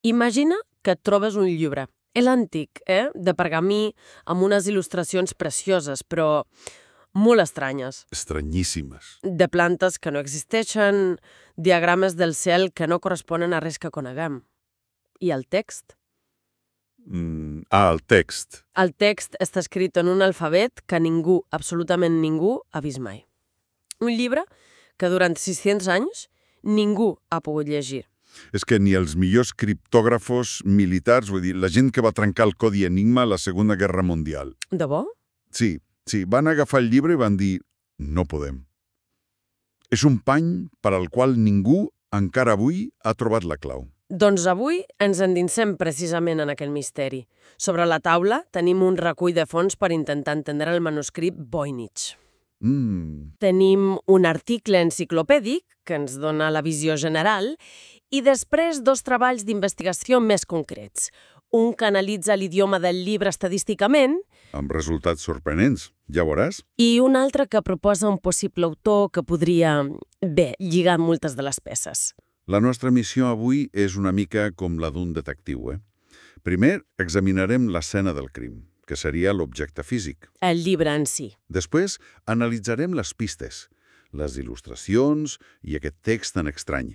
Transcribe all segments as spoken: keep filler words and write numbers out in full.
Imagina que et trobes un llibre. És antic, eh? De pergamí, amb unes il·lustracions precioses, però molt estranyes. Estranyíssimes. De plantes que no existeixen, diagrames del cel que no corresponen a res que coneguem. I el text? Mm, ah, el text. El text està escrit en un alfabet que ningú, absolutament ningú, ha vist mai. Un llibre que durant sis-cents anys ningú ha pogut llegir. És que ni els millors criptògrafos militars, vull dir, la gent que va trencar el codi Enigma a la Segona Guerra Mundial. De bo? Sí, sí, van agafar el llibre i van dir, no podem. És un pany per al qual ningú encara avui ha trobat la clau. Doncs avui ens endinsem precisament en aquell misteri. Sobre la taula tenim un recull de fons per intentar entendre el manuscrit Voynich. Mm. Tenim un article enciclopèdic que ens dona la visió general i després dos treballs d'investigació més concrets. Un que analitza l'idioma del llibre estadísticament Amb resultats sorprenents, ja veuràs. i un altre que proposa un possible autor que podria, bé, lligar moltes de les peces. La nostra missió avui és una mica com la d'un detectiu, eh? Primer, examinarem l'escena del crim, que seria l'objecte físic. El llibre en si. Després, analitzarem les pistes, les il·lustracions i aquest text tan estrany.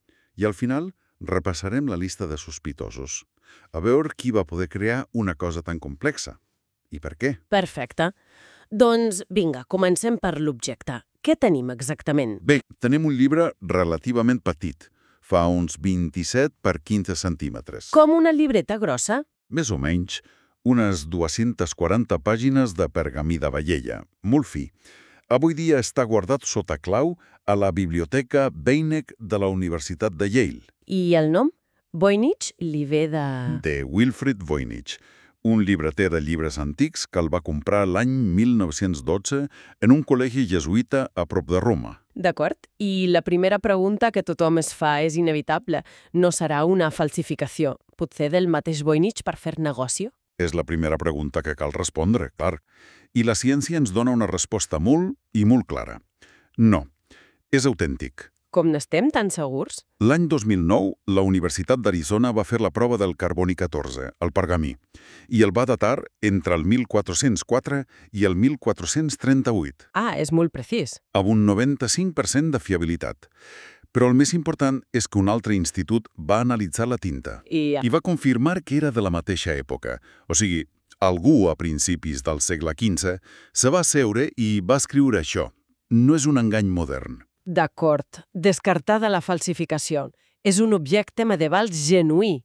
I al final, repassarem la llista de sospitosos, a veure qui va poder crear una cosa tan complexa. I per què? Perfecte. Doncs, vinga, comencem per l'objecte. Què tenim exactament? Bé, tenim un llibre relativament petit, fa uns vint-i-set per quinze centímetres. Com una llibreta grossa? Més o menys, unes dues-centes quaranta pàgines de pergamí de vellella, molt fi. Avui dia està guardat sota clau a la biblioteca Beinecke de la Universitat de Yale. I el nom? Voynich li ve de... De Wilfrid Voynich, un llibreter de llibres antics que el va comprar l'any mil nou-cents dotze en un col·legi jesuïta a prop de Roma. D'acord. I la primera pregunta que tothom es fa és inevitable. No serà una falsificació, potser del mateix Voynich per fer negoci? És la primera pregunta que cal respondre, clar. I la ciència ens dona una resposta molt i molt clara. No, és autèntic. Com n'estem tan segurs? L'any dos mil nou, la Universitat d'Arizona va fer la prova del carboni catorze, el pergamí, i el va datar entre el mil quatre-cents quatre i el mil quatre-cents trenta-vuit. Ah, és molt precís. Amb un noranta-cinc per cent de fiabilitat. Però el més important és que un altre institut va analitzar la tinta I... i va confirmar que era de la mateixa època. O sigui, algú a principis del segle quinze se va seure i va escriure això. No és un engany modern. D'acord. Descartada la falsificació. És un objecte medieval genuí.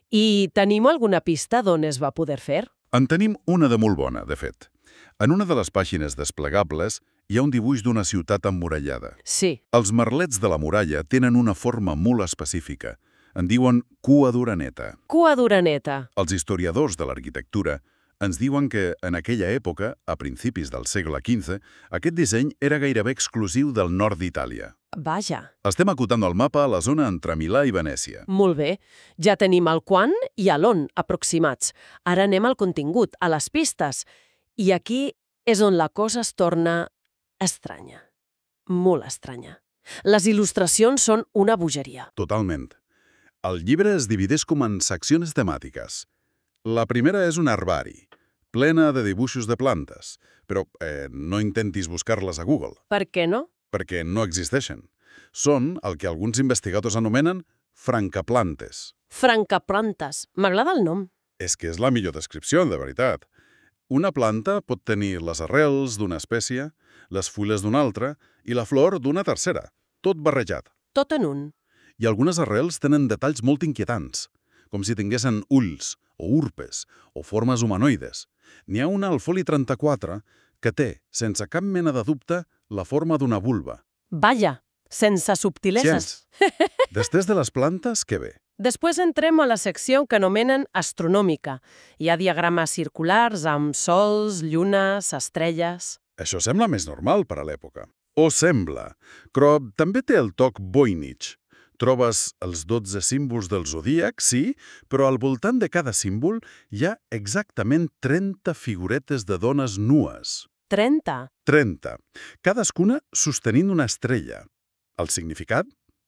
I tenim alguna pista d'on es va poder fer? En tenim una de molt bona, de fet. En una de les pàgines desplegables hi ha un dibuix d'una ciutat emmurallada. Sí. Els merlets de la muralla tenen una forma molt específica. En diuen cua d'oreneta. Cua d'oreneta. Els historiadors de l'arquitectura ens diuen que, en aquella època, a principis del segle quinze, aquest disseny era gairebé exclusiu del nord d'Itàlia. Vaja. Estem acotant el mapa a la zona entre Milà i Venècia. Molt bé. Ja tenim el quan i l'on aproximats. Ara anem al contingut, a les pistes. I aquí és on la cosa es torna estranya. Molt estranya. Les il·lustracions són una bogeria. Totalment. El llibre es divideix com en seccions temàtiques. La primera és un herbari, plena de dibuixos de plantes, però eh, no intentis buscar-les a Google. Per què no? Perquè no existeixen. Són el que alguns investigadors anomenen francaplantes. Francaplantes. M'agrada el nom. És que és la millor descripció, de veritat. Una planta pot tenir les arrels d'una espècie, les fulles d'una altra i la flor d'una tercera, tot barrejat. Tot en un. I algunes arrels tenen detalls molt inquietants, com si tinguessin ulls, o urpes, o formes humanoides. N'hi ha una al foli trenta-quatre que té, sense cap mena de dubte, la forma d'una vulva. Vaja, sense subtileses. Gens. Després de les plantes, què ve? Després entrem a la secció que anomenen astronòmica. Hi ha diagrames circulars amb sols, llunes, estrelles... Això sembla més normal per a l'època. O sembla, però també té el toc Voynich. Trobes els dotze símbols del zodíac, sí, però al voltant de cada símbol hi ha exactament trenta figuretes de dones nues. trenta? trenta. Cadascuna sostenint una estrella. El significat?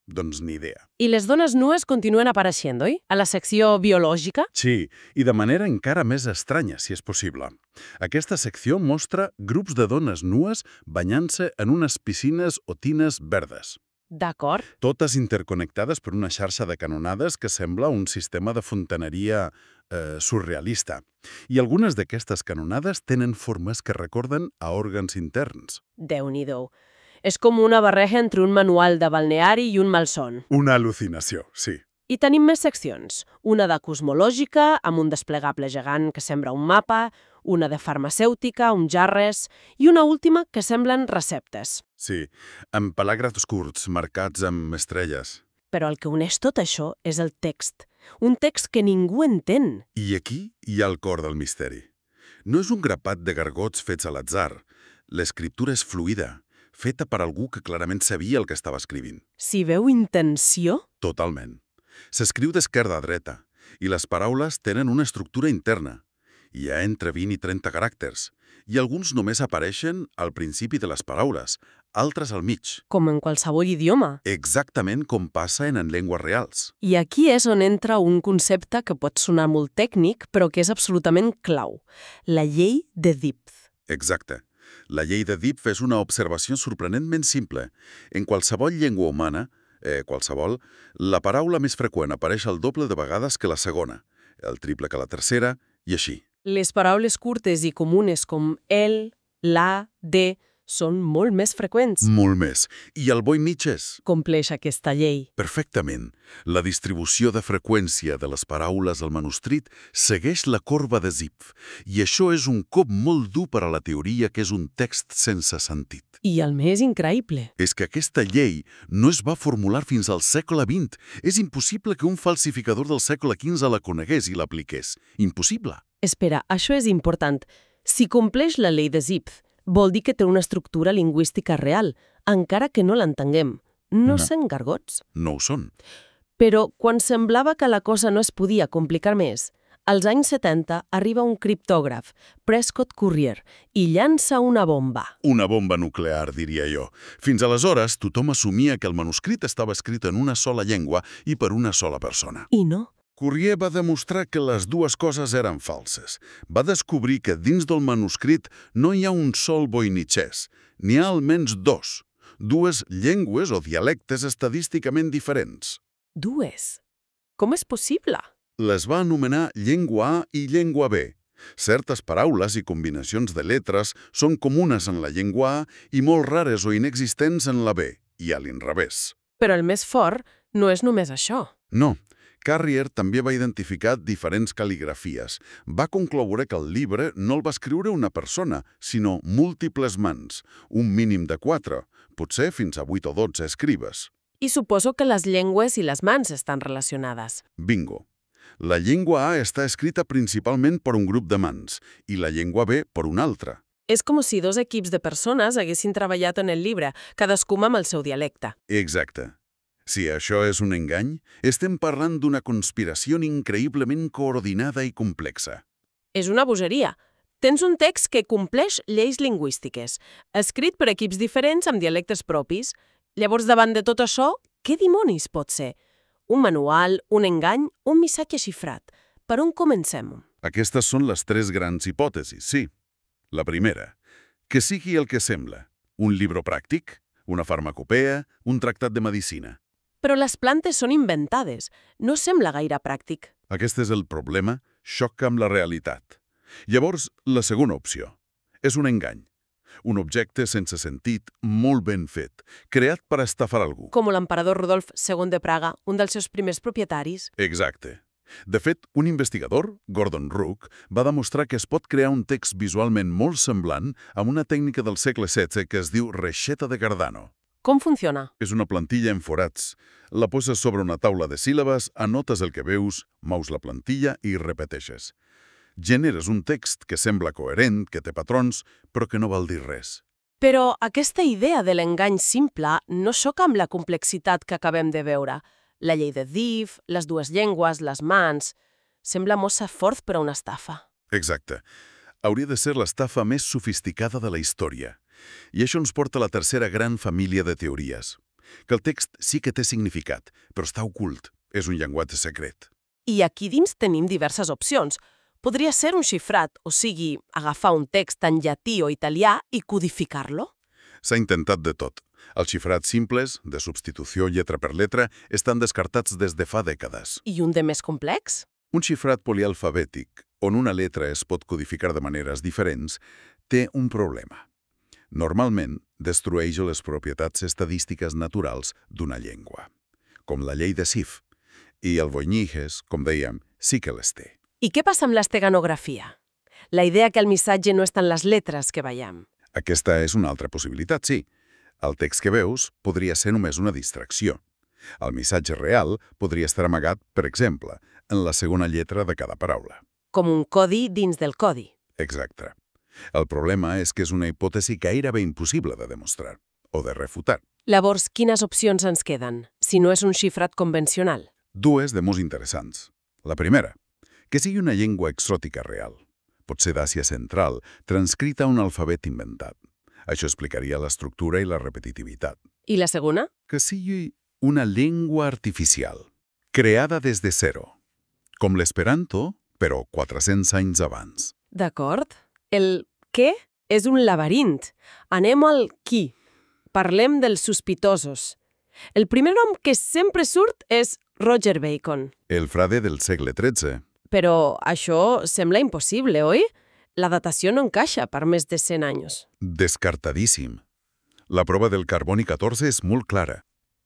Doncs ni idea. I les dones nues continuen apareixent, oi? A la secció biològica? Sí, i de manera encara més estranya, si és possible. Aquesta secció mostra grups de dones nues banyant-se en unes piscines o tines verdes. D'acord. Totes interconnectades per una xarxa de canonades que sembla un sistema de fontaneria eh, surrealista. I algunes d'aquestes canonades tenen formes que recorden a òrgans interns. Déu-n'hi-do. És com una barreja entre un manual de balneari i un malson. Una al·lucinació, sí. I tenim més seccions. Una de cosmològica, amb un desplegable gegant que sembla un mapa, una de farmacèutica, un jarres, i una última que semblen receptes. Sí, amb palàgrafs curts, marcats amb estrelles. Però el que uneix tot això és el text. Un text que ningú entén. I aquí hi ha el cor del misteri. No és un grapat de gargots fets a l'atzar. L'escriptura és fluida, feta per algú que clarament sabia el que estava escrivint. Si veu intenció... Totalment. S'escriu d'esquerda a dreta, i les paraules tenen una estructura interna. Hi ha entre vint i trenta caràcters, i alguns només apareixen al principi de les paraules, altres al mig. Com en qualsevol idioma. Exactament com passa en, en llengües reals. I aquí és on entra un concepte que pot sonar molt tècnic, però que és absolutament clau. La llei de Dipf. Exacte. La llei de Dipf és una observació sorprenentment simple. En qualsevol llengua humana, eh, qualsevol, la paraula més freqüent apareix el doble de vegades que la segona, el triple que la tercera, i així. Les paraules curtes i comunes com el, la, de, són molt més freqüents. Molt més. I el bo i mig és? Compleix aquesta llei. Perfectament. La distribució de freqüència de les paraules al manuscrit segueix la corba de Dipf, i això és un cop molt dur per a la teoria que és un text sense sentit. I el més increïble. És que aquesta llei no es va formular fins al segle vint. És impossible que un falsificador del segle quinze la conegués i l'apliqués. Impossible. Espera, això és important. Si compleix la llei de Dipf, vol dir que té una estructura lingüística real, encara que no l'entenguem. No, no són gargots. No ho són. Però quan semblava que la cosa no es podia complicar més, als anys setanta arriba un criptògraf, Prescott Courier, i llança una bomba. Una bomba nuclear, diria jo. Fins aleshores, tothom assumia que el manuscrit estava escrit en una sola llengua i per una sola persona. I no. Courier va demostrar que les dues coses eren falses. Va descobrir que dins del manuscrit no hi ha un sol voinichès, n'hi ha almenys dos, dues llengües o dialectes estadísticament diferents. Dues? Com és possible? Les va anomenar llengua A i llengua B. Certes paraules i combinacions de lletres són comunes en la llengua A i molt rares o inexistents en la B, i a l'inrevés. Però el més fort no és només això. No. Carrier també va identificar diferents cal·ligrafies. Va concloure que el llibre no el va escriure una persona, sinó múltiples mans, un mínim de quatre, potser fins a vuit o dotze escribes. I suposo que les llengües i les mans estan relacionades. Bingo. La llengua A està escrita principalment per un grup de mans i la llengua B per un altre. És com si dos equips de persones haguessin treballat en el llibre, cadascú amb el seu dialecte. Exacte. Si això és un engany, estem parlant d'una conspiració increïblement coordinada i complexa. És una bogeria. Tens un text que compleix lleis lingüístiques, escrit per equips diferents amb dialectes propis. Llavors, davant de tot això, què dimonis pot ser? Un manual, un engany, un missatge xifrat. Per on comencem? Aquestes són les tres grans hipòtesis, sí. La primera, que sigui el que sembla. Un llibre pràctic, una farmacopea, un tractat de medicina. Però les plantes són inventades. No sembla gaire pràctic. Aquest és el problema, xoca amb la realitat. Llavors, la segona opció. És un engany. Un objecte sense sentit, molt ben fet, creat per estafar algú. Com l'emperador Rodolf segon de Praga, un dels seus primers propietaris. Exacte. De fet, un investigador, Gordon Rook, va demostrar que es pot crear un text visualment molt semblant amb una tècnica del segle setze que es diu reixeta de Cardano. Com funciona? És una plantilla en forats. La poses sobre una taula de síl·labes, anotes el que veus, mous la plantilla i repeteixes. Generes un text que sembla coherent, que té patrons, però que no vol dir res. Però aquesta idea de l'engany simple no xoca amb la complexitat que acabem de veure. La llei de Dipf, les dues llengües, les mans... Sembla mossa fort per a una estafa. Exacte. Hauria de ser l'estafa més sofisticada de la història. I això ens porta a la tercera gran família de teories. que el text sí que té significat, però està ocult, és un llenguatge secret. I aquí dins tenim diverses opcions. Podria ser un xifrat, o sigui, agafar un text en llatí o italià i codificar-lo. S'ha intentat de tot. Els xifrats simples, de substitució lletra per letra, estan descartats des de fa dècades. I un de més complex? Un xifrat polialfabètic, on una letra es pot codificar de maneres diferents, té un problema. Normalment, destrueix les propietats estadístiques naturals d'una llengua, com la llei de Sif. I el Voynich, com dèiem, sí que les té. I què passa amb l'esteganografia? La idea que el missatge no està en les lletres que veiem. Aquesta és una altra possibilitat, sí. El text que veus podria ser només una distracció. El missatge real podria estar amagat, per exemple, en la segona lletra de cada paraula. Com un codi dins del codi. Exacte. El problema és que és una hipòtesi gairebé impossible de demostrar o de refutar. Llavors, quines opcions ens queden, si no és un xifrat convencional? Dues de molt interessants. La primera, que sigui una llengua exòtica real. Pot ser d'Àsia Central, transcrita a un alfabet inventat. Això explicaria l'estructura i la repetitivitat. I la segona? Que sigui una llengua artificial, creada des de zero, com l'esperanto, però quatre-cents anys abans. D'acord. El què és un laberint. Anem al qui. Parlem dels sospitosos. El primer nom que sempre surt és Roger Bacon. El frade del segle tretze. Però això sembla impossible, oi? La datació no encaixa per més de cent anys. Descartadíssim. La prova del carboni catorze és molt clara.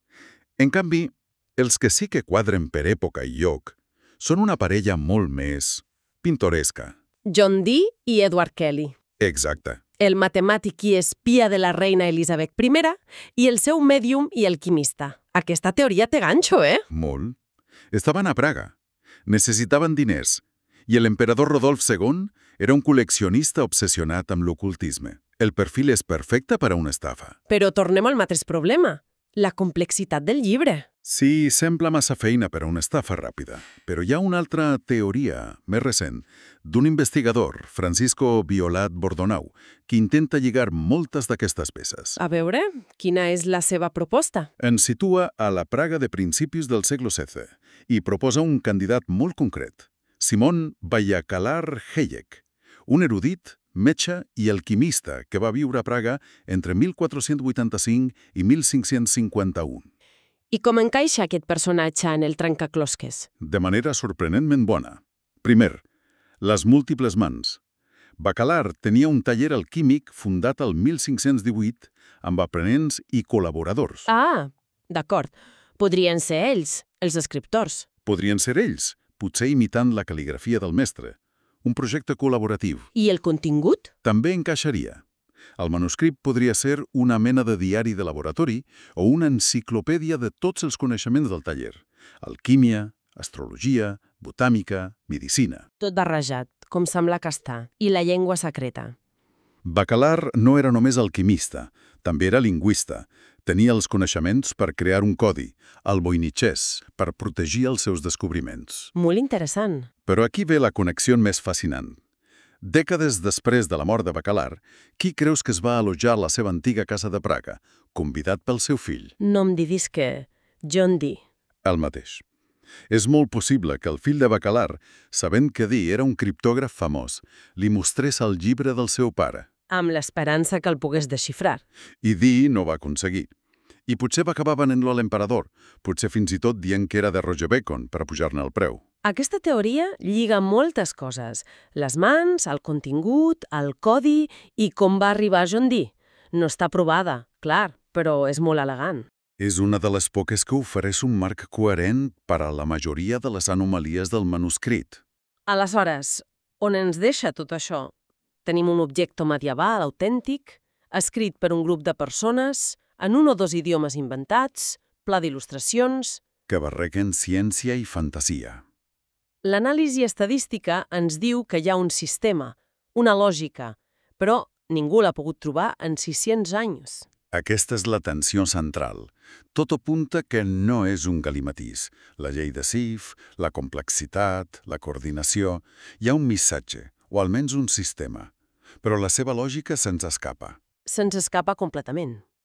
En canvi, els que sí que quadren per època i lloc són una parella molt més pintoresca. John Dee i Edward Kelly. Exacte. El matemàtic i espia de la reina Elisabet primera i el seu mèdium i alquimista. Aquesta teoria té ganxo, eh? Molt. Estaven a Praga. Necessitaven diners. I l'emperador Rodolf segon era un col·leccionista obsessionat amb l'ocultisme. El perfil és perfecte per a una estafa. Però tornem al mateix problema. La complexitat del llibre. Sí, sembla massa feina per a una estafa ràpida. Però hi ha una altra teoria, més recent, d'un investigador, Francisco Violat Bordonau, que intenta lligar moltes d'aquestes peces. A veure, quina és la seva proposta? Ens situa a la Praga de principis del segle setze i proposa un candidat molt concret, Simón Bajakalar Hayek, un erudit, metge i alquimista que va viure a Praga entre mil quatre-cents vuitanta-cinc i mil cinc-cents cinquanta-u. I com encaixa aquest personatge en el trencaclosques? De manera sorprenentment bona. Primer, les múltiples mans. Bacalar tenia un taller alquímic fundat el mil cinc-cents divuit amb aprenents i col·laboradors. Ah, d'acord. Podrien ser ells, els escriptors. Podrien ser ells, potser imitant la cal·ligrafia del mestre. Un projecte col·laboratiu. I el contingut? També encaixaria. El manuscrit podria ser una mena de diari de laboratori o una enciclopèdia de tots els coneixements del taller. Alquímia, astrologia, botànica, medicina. Tot barrejat, com sembla que està. I la llengua secreta. Bacalar no era només alquimista, també era lingüista. Tenia els coneixements per crear un codi, el Voynichès, per protegir els seus descobriments. Molt interessant. Però aquí ve la connexió més fascinant. Dècades després de la mort de Bacalar, qui creus que es va alojar a la seva antiga casa de Praga, convidat pel seu fill? No em diguis que... John Dee. El mateix. És molt possible que el fill de Bacalar, sabent que Dee era un criptògraf famós, li mostrés el llibre del seu pare. Amb l'esperança que el pogués desxifrar. I Dee no va aconseguir. I potser va acabar venent-lo a l'emperador, potser fins i tot dient que era de Roger Bacon per pujar-ne el preu. Aquesta teoria lliga moltes coses. Les mans, el contingut, el codi i com va arribar John Dee. No està provada, clar, però és molt elegant. És una de les poques que ofereix un marc coherent per a la majoria de les anomalies del manuscrit. Aleshores, on ens deixa tot això? Tenim un objecte medieval autèntic, escrit per un grup de persones, en un o dos idiomes inventats, pla d'il·lustracions... Que barreguen ciència i fantasia. L'anàlisi estadística ens diu que hi ha un sistema, una lògica, però ningú l'ha pogut trobar en sis-cents anys. Aquesta és la tensió central. Tot apunta que no és un galimatís. La llei de Sif, la complexitat, la coordinació... Hi ha un missatge, o almenys un sistema. Però la seva lògica se'ns escapa. Se'ns escapa completament.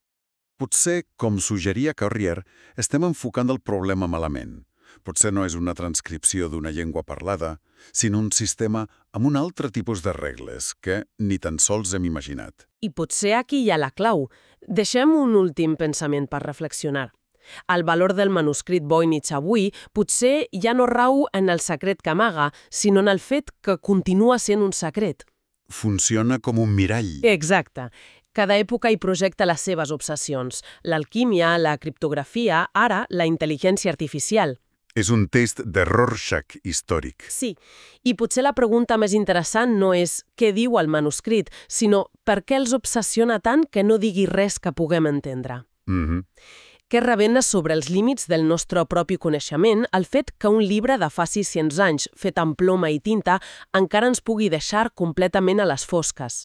Potser, com suggeria Carrier, estem enfocant el problema malament. Potser no és una transcripció d'una llengua parlada, sinó un sistema amb un altre tipus de regles que ni tan sols hem imaginat. I potser aquí hi ha la clau. Deixem un últim pensament per reflexionar. El valor del manuscrit Voynich avui potser ja no rau en el secret que amaga, sinó en el fet que continua sent un secret. Funciona com un mirall. Exacte. Cada època hi projecta les seves obsessions. L'alquímia, la criptografia, ara la intel·ligència artificial. És un test de Rorschach històric. Sí, i potser la pregunta més interessant no és què diu el manuscrit, sinó per què els obsessiona tant que no digui res que puguem entendre. Mhm. Què rebena sobre els límits del nostre propi coneixement el fet que un llibre de fa sis-cents anys, fet amb ploma i tinta, encara ens pugui deixar completament a les fosques.